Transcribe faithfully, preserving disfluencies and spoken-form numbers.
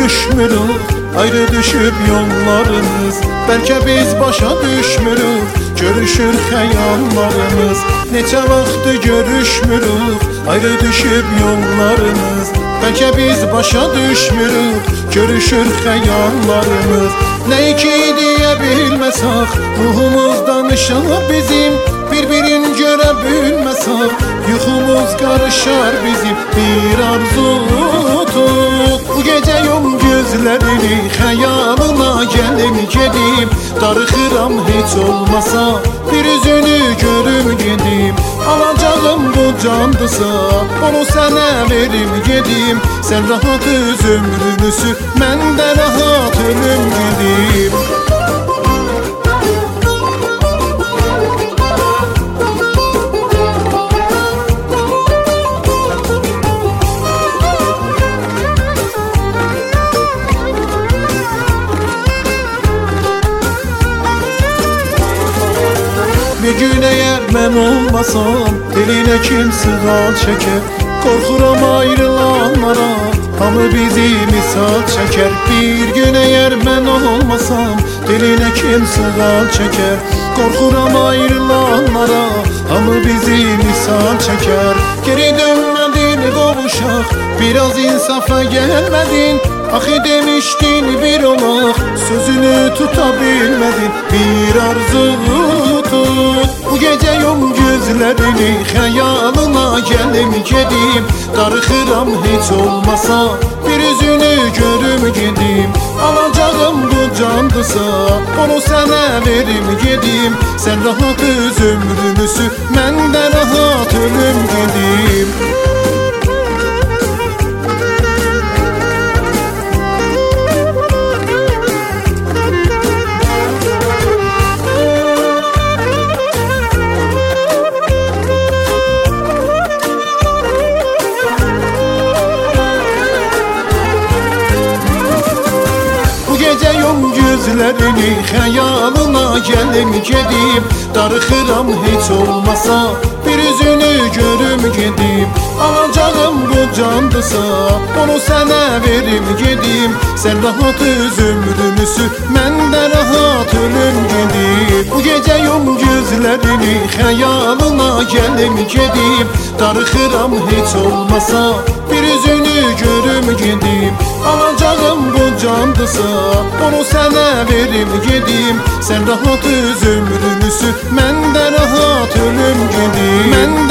görüşmürük, ayrı düşüb yollarımız. Bəlkə biz başa düşmürük, görüşür xəyallarımız. Neçə vaxtı görüşmürük, ayrı düşüb yollarımız. Bəlkə biz başa düşmürük, görüşür xəyallarımız. Nə iki deyə bilməsək, ruhumuz danışır bizim. Bir-birin görə bilməsək, yuxumuz qarışar bizim. Bir arzu tut, bu gecə yum gözlərini, xəyalına gəlim gedim. Darıxıram heç olmasa, bir üzünü görüm gedim. Alacağım bu candısa, onu sənə verim gedim. Sən rahat öz ömrünü sür, mən də rahat ölüm gedim. Bir gün eğer mən olmasam, diline kim sığal çeker? Korkuram ayrılanlara, hamı bizi misal çeker. Bir gün eğer mən olmasam, diline kim sığal çeker? Korkuram ayrılanlara, hamı bizi misal çeker. Geri dönmedin qovuşaq, biraz insafa gelmedin. Axı demiştin bir olaq, sözünü tutabilmedin. Bir arzu tut, bu gece yum gözlerini, xəyalına gəlim gedim. Darıxıram heç olmasa, bir üzünü görüm gedim. Alacağım bu candısa, onu sənə verim gedim. Sən rahat öz ömrünü sür, mən də rahat ölüm gedim. Gecə yum gözlərini, xəyalına gəlim gedim. Darıxıram heç olmasa, bir üzünü görüm gedim. Alacağım bu candısa, onu sənə verim gedim. Sən rahat öz ömrünü sür, mən də rahat ölüm gedim. Bu gecə yum gözlərini, xəyalına gəlim gedim. Darıxıram heç olmasa, bir üzünü görüm gedim. Alacağım bu candısa, onu sənə verim gedim. Sən rahat öz ömrünü sür, mən də rahat ölüm gedim. Mən